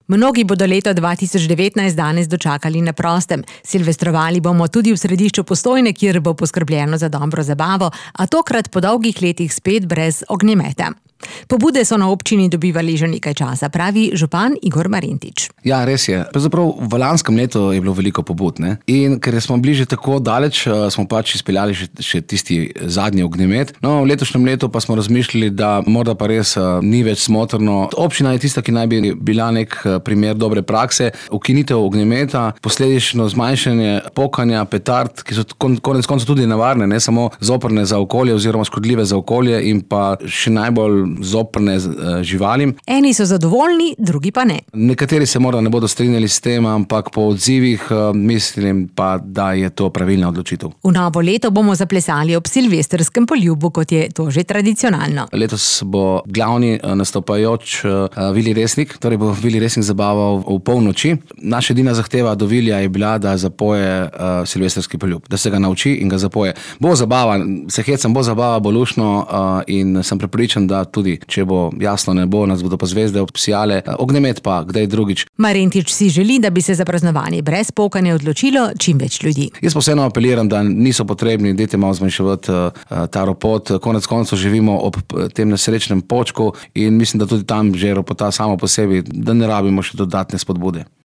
Mnogi bodo leto 2019 danes dočakali na prostem. Silvestrovali bomo tudi v središču Postojne, kjer bo poskrbljeno za dobro zabavo, a tokrat po dolgih letih spet brez ognjemeta. Pobude so na občini dobivali že nekaj časa, pravi župan Igor Marentič. Ja, res je. Pravzaprav v lanskem letu je bilo veliko pobud, ne? In ker smo bili že tako daleč, smo pač izpeljali še tisti zadnji ognjemet. No, v letošnjem letu pa smo razmišljali, da morda pa res ni več smotrno. Občina je tista, ki naj bi bila nek primer dobre prakse. Ukinitev ognjemeta, posledično zmanjšanje pokanja petard, ki so konec koncev tudi nevarne, ne samo zoprne za okolje oziroma škodljive za okolje in pa še najbolj zoprne živalim. Eni so zadovoljni, drugi pa ne. Nekateri se morda ne bodo strinjali s tem, ampak po odzivih mislim pa, da je to pravilna odločitev. V novo leto bomo zaplesali ob silvestrskem poljubu, kot je to že tradicionalno. Letos bo glavni nastopajoč Vili Resnik, torej bo Vili Resnik zabaval v polnoči. Naša edina zahteva do Vilija je bila, da zapoje silvestrski poljub, da se ga nauči in ga zapoje. Bo zabava, se hecam, bo zabava, bo luštno in sem prepričan, da tudi, če bo jasno nebo, nas bodo pa zvezde obsijale, ognjemet pa kdaj drugič. Marentič si želi, da bi se za praznovanje brez pokanja odločilo čim več ljudi. Jaz pa vseeno apeliram, da niso potrebni, dajte malo zmanjševati ta ropot. Konec koncev živimo ob tem nesrečnem počku in mislim, da tudi tam že ropota samo po sebi, da ne rabimo še dodatne spodbude.